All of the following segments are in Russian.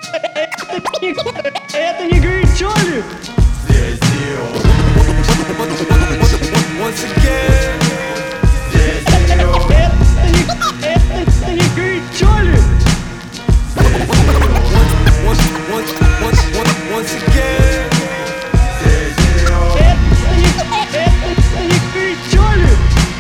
Это не горячо ли? Здесь Дио. Once again. Здесь Дио. Это не горячо ли? Once again. Здесь Дио. Это не горячо ли?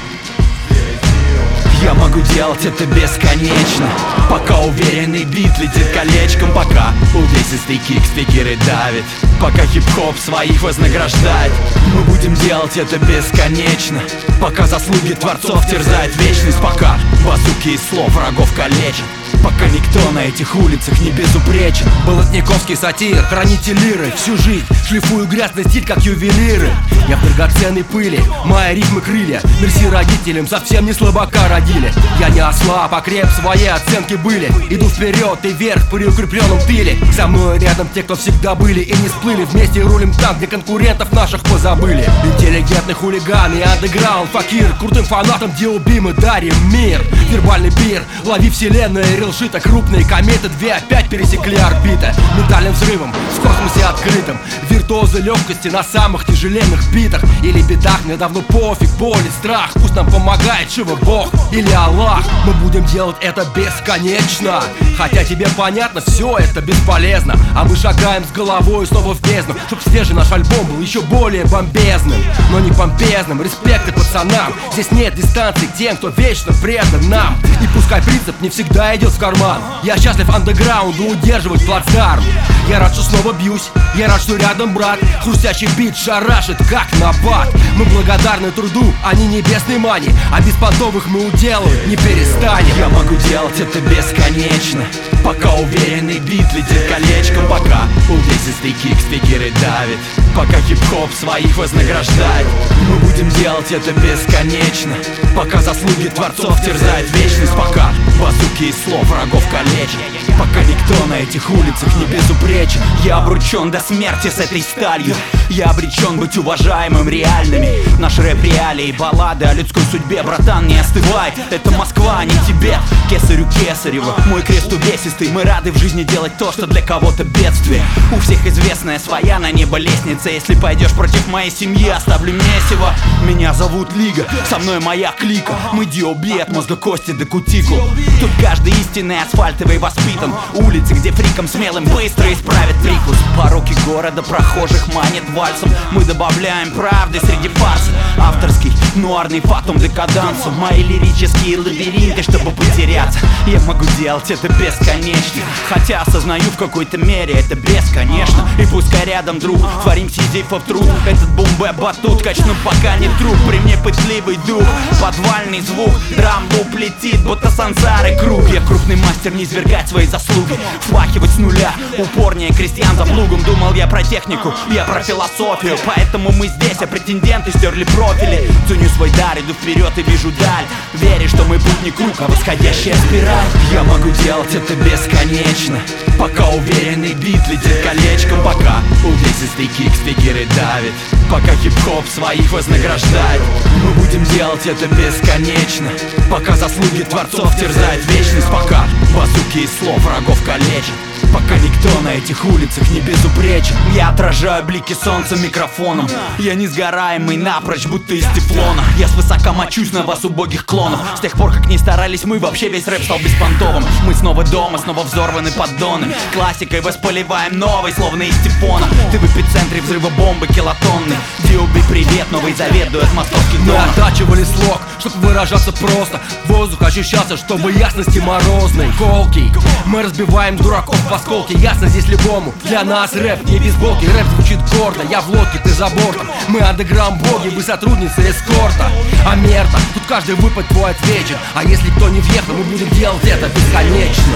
Я могу делать это бесконечно, пока уверенный бит летит колечком, пока увесистый кик спикеры давит, пока хип-хоп своих вознаграждает. Мы будем делать это бесконечно, пока заслуги творцов терзает вечность, пока базуки из слов врагов калечат, пока никто на этих улицах не безупречен. Болотниковский сатир, хранитель лиры. Всю жизнь шлифую грязный стиль, как ювелиры. Я в драгоценной пыли, мои рифмы крылья. Мерси родителям, совсем не слабака родили. Я не ослаб, а креп, свои оценки были. Иду вперед и вверх при укрепленном тыле. Со мной рядом те, кто всегда были и не сплыли. Вместе рулим там, где конкурентов наших позабыли. Интеллигентный хулиган и андеграунд факир. Крутым фанатам D.O.B. мы дарим мир. Вербальный пир, лови вселенную, рилшита. Крупные кометы, две опять пересекли орбиты. Ментальным взрывом, в космосе открытым. Виртуозы легкости на самых тяжеленных битах. Или бедах, мне давно пофиг, боль и страх. Пусть нам помогает Шива Бог или Аллах. Мы будем делать это бесконечно, хотя тебе понятно, все это бесполезно. А мы шагаем с головой снова в бездну, чтоб свежий наш альбом был еще более бомбезным, но не помпезным. Респекты пацанам, здесь нет дистанции к тем, кто вечно предан нам. И пускай принцип не всегда идет в карман, я счастлив андеграунду удерживать плацдарм. Я рад, что снова бьюсь, я рад, что рядом брат. Хрустящий бит шарашит, как набат. Мы благодарны труду, а не небесной мани, а беспонтовых мы уделывать не перестанем. Я могу делать это бесконечно, пока уверенный бит летит колечком, пока увесистый кик спикеры давит, пока хип-хоп своих вознаграждает. Мы будем делать это бесконечно, пока заслуги творцов терзает вечность, пока базуки из слов врагов калечат, пока никто на этих улицах не безупречен. Я обручен до смерти с этой сталью, я обречен быть уважаемым реальными. Наш рэп реалии, баллады о людской судьбе, братан, не остывай. Это Москва, а не Тибет. Кесарю Кесарева, мой крест увесистый. Мы рады в жизни делать то, что для кого-то бедствие. У всех известная своя на небо лестница. Если пойдешь против моей семьи, оставлю месиво. Меня зовут Лига, со мной моя клика. Мы D.O.B. от мозга кости до кутикул. Тут каждый истинный асфальтовый воспитан. Улицы, где фриком смелым быстро исправят прикус. Пороки города прохожих манит вальсом. Мы добавляем правды среди фарса. Авторский, нуарный фатум декадансу. Мои лирические лабиринты, чтобы потеряться. Я могу делать это бесконечно, хотя осознаю в какой-то мере это бесконечно. И пускай рядом друг, творим сизифов труд. Этот бум-бэп-батут качну, пока не труп. При мне пытливый дух, подвальный звук. Драм-луп летит, будто сансары круг. Я крупный мастер не извергать свои заслуги, впахивать с нуля, упорнее крестьян за плугом. Думал я про технику, я про философию, поэтому мы здесь, а претенденты стерли профили. Ценю свой дар, иду вперед и вижу даль. Верю, что мой путь не круг, а восходящая спираль. Я могу делать это бесконечно, пока уверенный бит летит колечком, пока увесистый кик спикеры давит, пока хип-хоп своих вознаграждает. Мы будем делать это бесконечно, пока заслуги творцов терзает вечность, пока базуки из слов врагов калечат, пока никто на этих улицах не безупречен. Я отражаю блики солнца микрофоном. Я несгораемый напрочь, будто из тефлона. Я свысока мочусь на вас, убогих клонов. С тех пор, как не старались мы, вообще весь рэп стал беспонтовым. Мы снова дома, снова взорваны поддоны. Классикой воспаливаем новой, словно из тифона. Ты в эпицентре взрыва бомбы килотонны. D.O.B. привет, Новый Завет дует московский Мы дон. оттачивали слог, чтобы выражаться просто. Воздух ощущался, чтобы ясности морозной. Колкий, мы разбиваем дураков в осколки. Ясно здесь любому, для нас рэп не бейсболки. Рэп звучит гордо, я в лодке, ты за бортом. Мы андеграунд боги, вы сотрудницы эскорта. А мерта, тут каждый выпад твой отвечен. А если кто не въехал, мы будем делать это бесконечно.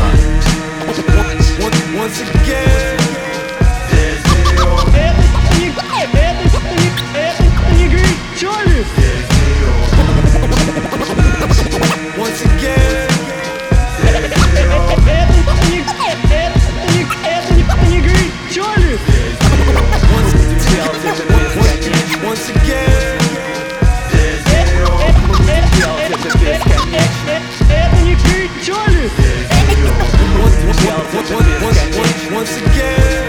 Once again. Здесь Дио. Это не горячо ли? Здесь Дио. Once again. Это не горячо ли? Once again. Это не горячо ли? Once Once again.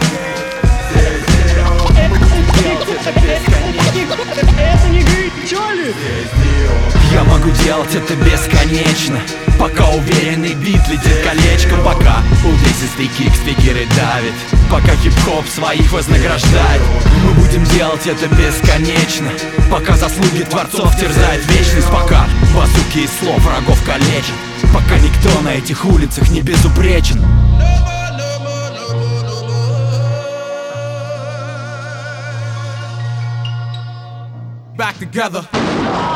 Это не горячо ли? Я могу делать это бесконечно, пока уверенный бит летит колечком, пока увесистый кик спикеры давит, пока хип-хоп своих вознаграждает. Мы будем делать это бесконечно, пока заслуги творцов терзает вечность, пока базуки из слов врагов калечат, пока никто на этих улицах не безупречен. Back together.